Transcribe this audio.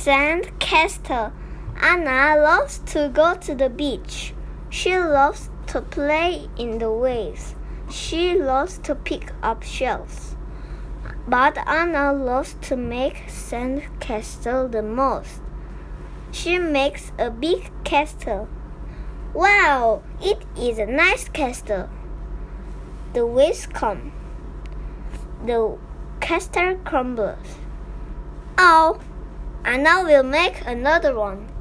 sand castle. Anna loves to go to the beach. She loves to play in the waves. She loves to pick up shells. But Anna loves to make sand castle the most. She makes a big castle. Wow, it is a nice castle. The waves come. The castle crumbles. Oh, Anna will make another one.